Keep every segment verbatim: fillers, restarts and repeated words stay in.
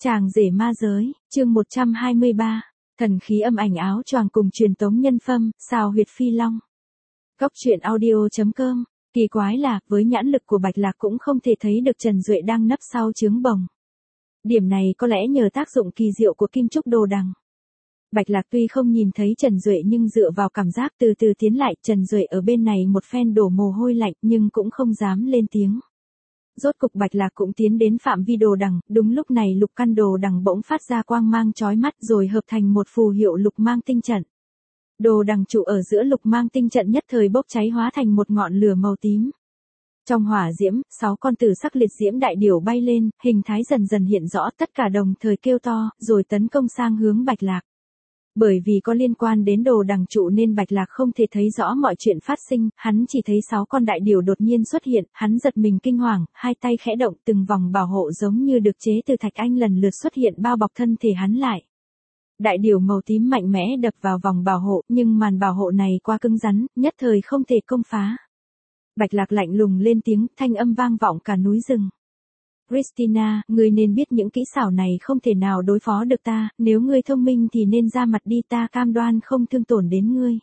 Chàng rể ma giới, chương một trăm hai mươi ba, thần khí âm ảnh áo choàng cùng truyền tống nhân phâm, xào huyệt phi long. Góc truyện audio.com, kỳ quái là, với nhãn lực của Bạch Lạc cũng không thể thấy được Trần Duệ đang nấp sau trướng bồng. Điểm này có lẽ nhờ tác dụng kỳ diệu của kim trúc đồ đằng. Bạch Lạc tuy không nhìn thấy Trần Duệ nhưng dựa vào cảm giác từ từ tiến lại, Trần Duệ ở bên này một phen đổ mồ hôi lạnh nhưng cũng không dám lên tiếng. Rốt cục Bạch Lạc cũng tiến đến phạm vi đồ đằng, đúng lúc này lục căn đồ đằng bỗng phát ra quang mang chói mắt rồi hợp thành một phù hiệu lục mang tinh trận. Đồ đằng trụ ở giữa lục mang tinh trận nhất thời bốc cháy hóa thành một ngọn lửa màu tím. Trong hỏa diễm, sáu con tử sắc liệt diễm đại điểu bay lên, hình thái dần dần hiện rõ, tất cả đồng thời kêu to, rồi tấn công sang hướng Bạch Lạc. Bởi vì có liên quan đến đồ đằng trụ nên Bạch Lạc không thể thấy rõ mọi chuyện phát sinh, hắn chỉ thấy sáu con đại điểu đột nhiên xuất hiện, hắn giật mình kinh hoàng, hai tay khẽ động, từng vòng bảo hộ giống như được chế từ thạch anh lần lượt xuất hiện bao bọc thân thể hắn lại. Đại điểu màu tím mạnh mẽ đập vào vòng bảo hộ, nhưng màn bảo hộ này quá cứng rắn, nhất thời không thể công phá. Bạch Lạc lạnh lùng lên tiếng, thanh âm vang vọng cả núi rừng. Christina, ngươi nên biết những kỹ xảo này không thể nào đối phó được ta, nếu ngươi thông minh thì nên ra mặt đi, ta cam đoan không thương tổn đến ngươi.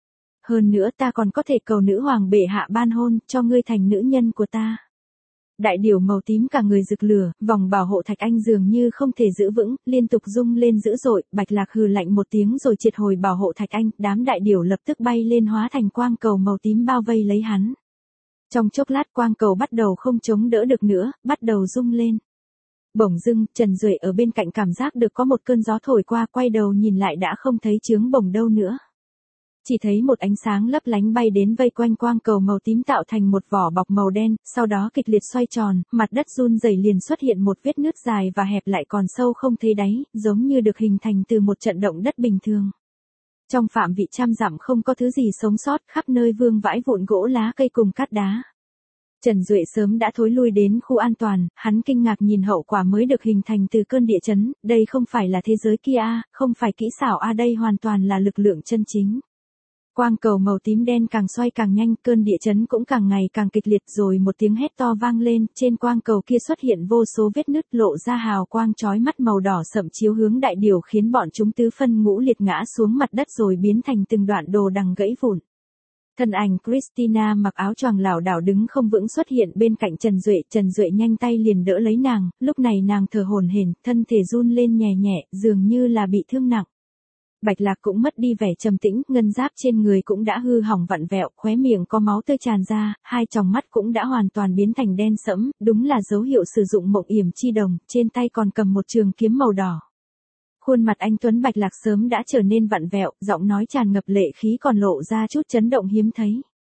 Hơn nữa ta còn có thể cầu nữ hoàng bệ hạ ban hôn, cho ngươi thành nữ nhân của ta. Đại điểu màu tím cả người rực lửa, vòng bảo hộ thạch anh dường như không thể giữ vững, liên tục rung lên dữ dội, Bạch Lạc hừ lạnh một tiếng rồi triệt hồi bảo hộ thạch anh, đám đại điểu lập tức bay lên hóa thành quang cầu màu tím bao vây lấy hắn. Trong chốc lát quang cầu bắt đầu không chống đỡ được nữa, bắt đầu rung lên. Bỗng dưng, Trần Duệ ở bên cạnh cảm giác được có một cơn gió thổi qua, quay đầu nhìn lại đã không thấy chướng bổng đâu nữa. Chỉ thấy một ánh sáng lấp lánh bay đến vây quanh quang cầu màu tím tạo thành một vỏ bọc màu đen, sau đó kịch liệt xoay tròn, mặt đất run rẩy liền xuất hiện một vết nứt dài và hẹp lại còn sâu không thấy đáy, giống như được hình thành từ một trận động đất bình thường. Trong phạm vị trăm dặm không có thứ gì sống sót, khắp nơi vương vãi vụn gỗ lá cây cùng cát đá. Trần Duệ sớm đã thối lui đến khu an toàn, hắn kinh ngạc nhìn hậu quả mới được hình thành từ cơn địa chấn, đây không phải là thế giới kia a, không phải kỹ xảo a, đây hoàn toàn là lực lượng chân chính. Quang cầu màu tím đen càng xoay càng nhanh, cơn địa chấn cũng càng ngày càng kịch liệt, rồi một tiếng hét to vang lên, trên quang cầu kia xuất hiện vô số vết nứt, lộ ra hào quang chói mắt màu đỏ sậm chiếu hướng đại điểu, khiến bọn chúng tứ phân ngũ liệt ngã xuống mặt đất rồi biến thành từng đoạn đồ đằng gãy vụn. Thân ảnh Christina mặc áo choàng lảo đảo đứng không vững xuất hiện bên cạnh Trần Duệ, Trần Duệ nhanh tay liền đỡ lấy nàng, lúc này nàng thở hổn hển, thân thể run lên nhẹ nhẹ, dường như là bị thương nặng. Bạch Lạc cũng mất đi vẻ trầm tĩnh, ngân giáp trên người cũng đã hư hỏng vặn vẹo, khóe miệng có máu tươi tràn ra, hai tròng mắt cũng đã hoàn toàn biến thành đen sẫm, đúng là dấu hiệu sử dụng mộng yểm chi đồng, trên tay còn cầm một trường kiếm màu đỏ. Khuôn mặt anh tuấn Bạch Lạc sớm đã trở nên vặn vẹo, giọng nói tràn ngập lệ khí còn lộ ra chút chấn động hiếm thấy.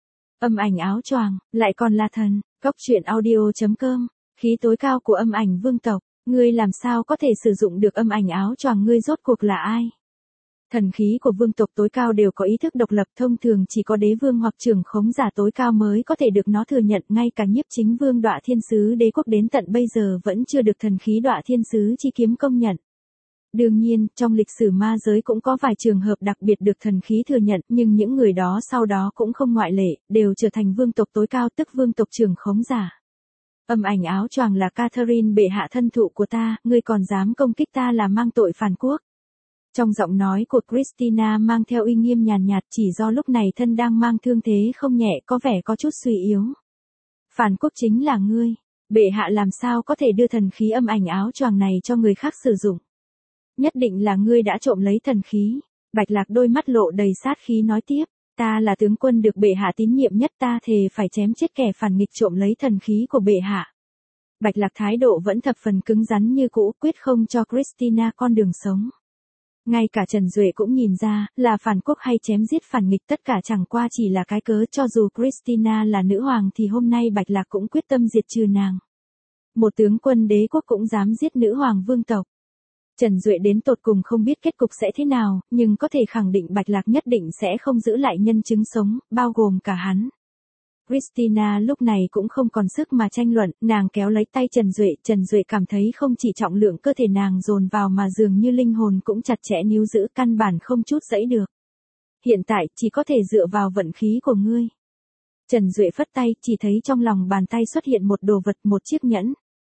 Âm ảnh áo choàng, lại còn là thần, góc truyện audio.com, khí tối cao của âm ảnh vương tộc, ngươi làm sao có thể sử dụng được âm ảnh áo choàng, ngươi rốt cuộc là ai? Thần khí của vương tộc tối cao đều có ý thức độc lập, thông thường chỉ có đế vương hoặc trưởng khống giả tối cao mới có thể được nó thừa nhận, ngay cả nhiếp chính vương Đọa Thiên Sứ đế quốc đến tận bây giờ vẫn chưa được thần khí Đọa Thiên Sứ chi kiếm công nhận. Đương nhiên, trong lịch sử ma giới cũng có vài trường hợp đặc biệt được thần khí thừa nhận, nhưng những người đó sau đó cũng không ngoại lệ, đều trở thành vương tộc tối cao, tức vương tộc trưởng khống giả. Âm ảnh áo choàng là Catherine bệ hạ thân thụ của ta, ngươi còn dám công kích ta là mang tội phản quốc. Trong giọng nói của Christina mang theo uy nghiêm nhàn nhạt, chỉ do lúc này thân đang mang thương thế không nhẹ, có vẻ có chút suy yếu. Phản quốc chính là ngươi, bệ hạ làm sao có thể đưa thần khí âm ảnh áo choàng này cho người khác sử dụng. Nhất định là ngươi đã trộm lấy thần khí. Bạch Lạc đôi mắt lộ đầy sát khí nói tiếp, ta là tướng quân được bệ hạ tín nhiệm nhất, ta thề phải chém chết kẻ phản nghịch trộm lấy thần khí của bệ hạ. Bạch Lạc thái độ vẫn thập phần cứng rắn như cũ, quyết không cho Christina con đường sống. Ngay cả Trần Duệ cũng nhìn ra, là phản quốc hay chém giết phản nghịch tất cả chẳng qua chỉ là cái cớ, cho dù Christina là nữ hoàng thì hôm nay Bạch Lạc cũng quyết tâm diệt trừ nàng. Một tướng quân đế quốc cũng dám giết nữ hoàng vương tộc. Trần Duệ đến tột cùng không biết kết cục sẽ thế nào, nhưng có thể khẳng định Bạch Lạc nhất định sẽ không giữ lại nhân chứng sống, bao gồm cả hắn. Christina lúc này cũng không còn sức mà tranh luận, nàng kéo lấy tay Trần Duệ, Trần Duệ cảm thấy không chỉ trọng lượng cơ thể nàng dồn vào mà dường như linh hồn cũng chặt chẽ níu giữ, căn bản không chút giãy được. Hiện tại, chỉ có thể dựa vào vận khí của ngươi. Trần Duệ phất tay, chỉ thấy trong lòng bàn tay xuất hiện một đồ vật, một chiếc nhẫn.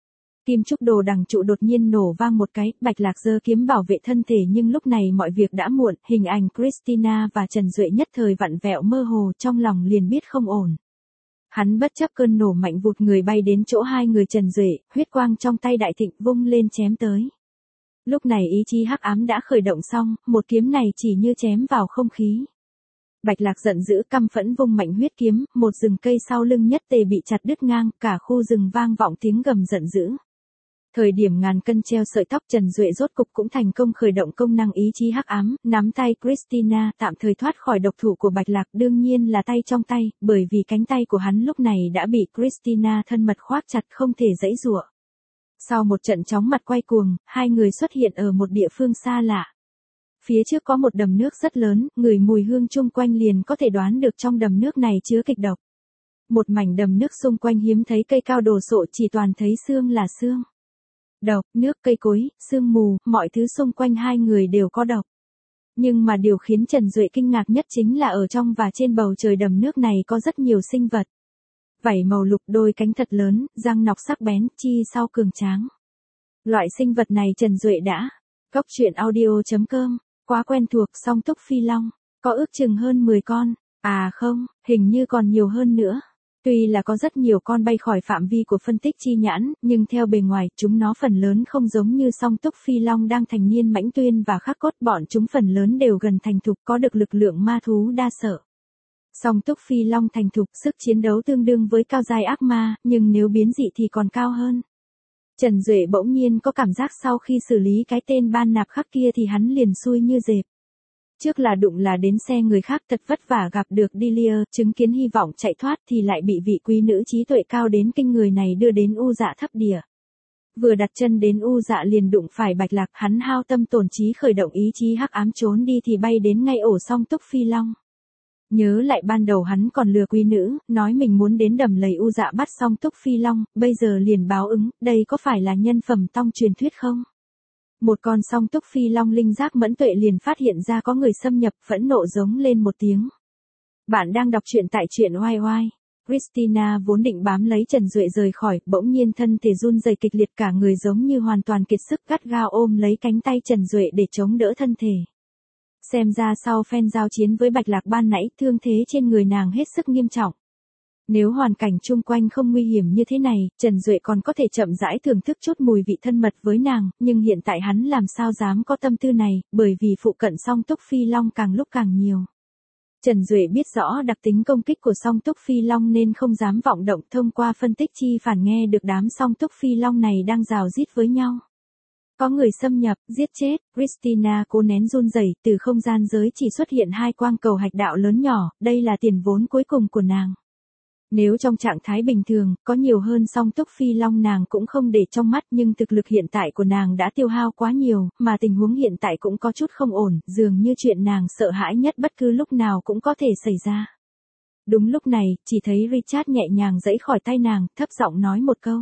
Kim trúc đồ đằng trụ đột nhiên nổ vang một cái, Bạch Lạc giơ kiếm bảo vệ thân thể nhưng lúc này mọi việc đã muộn, hình ảnh Christina và Trần Duệ nhất thời vặn vẹo mơ hồ, trong lòng liền biết không ổn. Hắn bất chấp cơn nổ mạnh vụt người bay đến chỗ hai người Trần Duệ, huyết quang trong tay đại thịnh vung lên chém tới. Lúc này ý chí hắc ám đã khởi động xong, một kiếm này chỉ như chém vào không khí. Bạch Lạc giận dữ căm phẫn vung mạnh huyết kiếm, một rừng cây sau lưng nhất tề bị chặt đứt ngang, cả khu rừng vang vọng tiếng gầm giận dữ. Thời điểm ngàn cân treo sợi tóc, Trần Duệ rốt cục cũng thành công khởi động công năng ý chí hắc ám, nắm tay Christina tạm thời thoát khỏi độc thủ của Bạch Lạc, đương nhiên là tay trong tay, bởi vì cánh tay của hắn lúc này đã bị Christina thân mật khoác chặt không thể giãy giụa. Sau một trận chóng mặt quay cuồng, hai người xuất hiện ở một địa phương xa lạ. Phía trước có một đầm nước rất lớn, ngửi mùi hương chung quanh liền có thể đoán được trong đầm nước này chứa kịch độc. Một mảnh đầm nước xung quanh hiếm thấy cây cao đồ sộ, chỉ toàn thấy xương là xương. Độc, nước, cây cối, sương mù, mọi thứ xung quanh hai người đều có độc. Nhưng mà điều khiến Trần Duệ kinh ngạc nhất chính là ở trong và trên bầu trời đầm nước này có rất nhiều sinh vật. Vảy màu lục, đôi cánh thật lớn, răng nọc sắc bén, chi sau cường tráng. Loại sinh vật này Trần Duệ đã. Góc truyện audio chấm com, quá quen thuộc. Song túc phi long, có ước chừng hơn mười con, à không, hình như còn nhiều hơn nữa. Tuy là có rất nhiều con bay khỏi phạm vi của phân tích chi nhãn, nhưng theo bề ngoài, chúng nó phần lớn không giống như song túc phi long đang thành niên mãnh tuyên và khắc cốt, bọn chúng phần lớn đều gần thành thục, có được lực lượng ma thú đa sở. Song túc phi long thành thục, sức chiến đấu tương đương với cao giai ác ma, nhưng nếu biến dị thì còn cao hơn. Trần Duệ bỗng nhiên có cảm giác sau khi xử lý cái tên ban nạp khắc kia thì hắn liền xui như dẹp. Trước là đụng là đến xe người khác, thật vất vả gặp được Delia, chứng kiến hy vọng chạy thoát thì lại bị vị quý nữ trí tuệ cao đến kinh người này đưa đến u dạ thấp địa. Vừa đặt chân đến u dạ liền đụng phải Bạch Lạc, hắn hao tâm tổn trí khởi động ý chí hắc ám trốn đi thì bay đến ngay ổ song túc phi long. Nhớ lại ban đầu hắn còn lừa quý nữ, nói mình muốn đến đầm lầy u dạ bắt song túc phi long, bây giờ liền báo ứng, đây có phải là nhân phẩm tông truyền thuyết không? Một con song túc phi long linh giác mẫn tuệ liền phát hiện ra có người xâm nhập, phẫn nộ giống lên một tiếng. Bạn đang đọc truyện tại truyện oai oai. Christina vốn định bám lấy Trần Duệ rời khỏi, bỗng nhiên thân thể run rẩy kịch liệt, cả người giống như hoàn toàn kiệt sức, gắt gao ôm lấy cánh tay Trần Duệ để chống đỡ thân thể. Xem ra sau phen giao chiến với Bạch Lạc ban nãy, thương thế trên người nàng hết sức nghiêm trọng. Nếu hoàn cảnh chung quanh không nguy hiểm như thế này, Trần Duệ còn có thể chậm rãi thưởng thức chút mùi vị thân mật với nàng, nhưng hiện tại hắn làm sao dám có tâm tư này, bởi vì phụ cận song túc phi long càng lúc càng nhiều. Trần Duệ biết rõ đặc tính công kích của song túc phi long nên không dám vọng động, thông qua phân tích chi phản nghe được đám song túc phi long này đang rào rít với nhau. Có người xâm nhập, giết chết, Christina cố nén run rẩy, từ không gian giới chỉ xuất hiện hai quang cầu hạch đạo lớn nhỏ, đây là tiền vốn cuối cùng của nàng. Nếu trong trạng thái bình thường, có nhiều hơn song túc phi long nàng cũng không để trong mắt, nhưng thực lực hiện tại của nàng đã tiêu hao quá nhiều, mà tình huống hiện tại cũng có chút không ổn, dường như chuyện nàng sợ hãi nhất bất cứ lúc nào cũng có thể xảy ra. Đúng lúc này, chỉ thấy Richard nhẹ nhàng giãy khỏi tay nàng, thấp giọng nói một câu.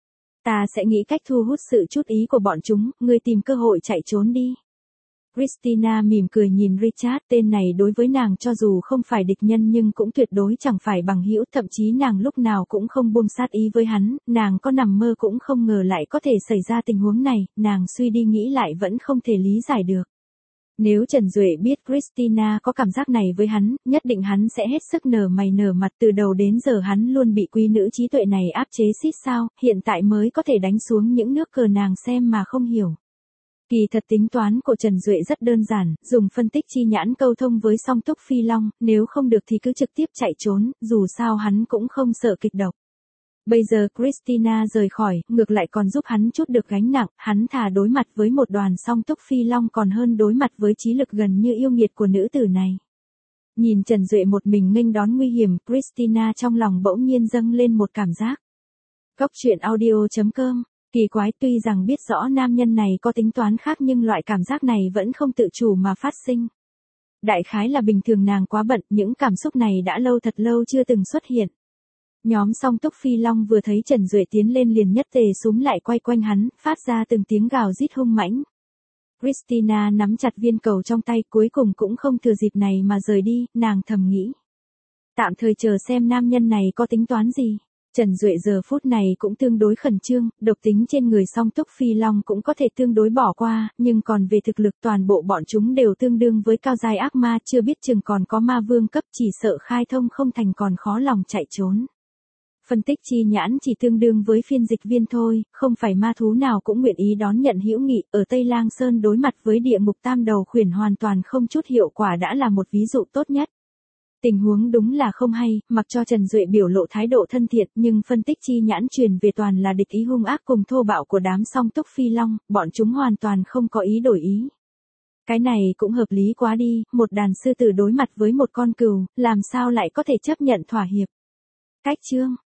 Ta sẽ nghĩ cách thu hút sự chú ý của bọn chúng, ngươi tìm cơ hội chạy trốn đi. Christina mỉm cười nhìn Richard, tên này đối với nàng cho dù không phải địch nhân nhưng cũng tuyệt đối chẳng phải bằng hữu, thậm chí nàng lúc nào cũng không buông sát ý với hắn, nàng có nằm mơ cũng không ngờ lại có thể xảy ra tình huống này, nàng suy đi nghĩ lại vẫn không thể lý giải được. Nếu Trần Duệ biết Christina có cảm giác này với hắn, nhất định hắn sẽ hết sức nở mày nở mặt, từ đầu đến giờ hắn luôn bị quý nữ trí tuệ này áp chế xít sao, hiện tại mới có thể đánh xuống những nước cờ nàng xem mà không hiểu. Kỳ thật tính toán của Trần Duệ rất đơn giản, dùng phân tích chi nhãn câu thông với song túc phi long, nếu không được thì cứ trực tiếp chạy trốn, dù sao hắn cũng không sợ kịch độc. Bây giờ Christina rời khỏi, ngược lại còn giúp hắn chút được gánh nặng, hắn thà đối mặt với một đoàn song túc phi long còn hơn đối mặt với trí lực gần như yêu nghiệt của nữ tử này. Nhìn Trần Duệ một mình nghênh đón nguy hiểm, Christina trong lòng bỗng nhiên dâng lên một cảm giác. Góc truyện audio chấm com, kỳ quái, tuy rằng biết rõ nam nhân này có tính toán khác nhưng loại cảm giác này vẫn không tự chủ mà phát sinh. Đại khái là bình thường nàng quá bận, những cảm xúc này đã lâu thật lâu chưa từng xuất hiện. Nhóm song túc phi long vừa thấy Trần Duệ tiến lên liền nhất tề súm lại quay quanh hắn, phát ra từng tiếng gào rít hung mãnh. Christina nắm chặt viên cầu trong tay, cuối cùng cũng không thừa dịp này mà rời đi, nàng thầm nghĩ. Tạm thời chờ xem nam nhân này có tính toán gì. Trần Duệ giờ phút này cũng tương đối khẩn trương, độc tính trên người Song Túc Phi Long cũng có thể tương đối bỏ qua, nhưng còn về thực lực toàn bộ bọn chúng đều tương đương với cao giai ác ma, chưa biết chừng còn có ma vương cấp, chỉ sợ khai thông không thành còn khó lòng chạy trốn. Phân tích chi nhãn chỉ tương đương với phiên dịch viên thôi, không phải ma thú nào cũng nguyện ý đón nhận hữu nghị, ở Tây Lang Sơn đối mặt với địa ngục tam đầu khuyển hoàn toàn không chút hiệu quả đã là một ví dụ tốt nhất. Tình huống đúng là không hay, mặc cho Trần Duệ biểu lộ thái độ thân thiện nhưng phân tích chi nhãn truyền về toàn là địch ý hung ác cùng thô bạo của đám Song Túc Phi Long, bọn chúng hoàn toàn không có ý đổi ý. Cái này cũng hợp lý quá đi, một đàn sư tử đối mặt với một con cừu, làm sao lại có thể chấp nhận thỏa hiệp. Cách chương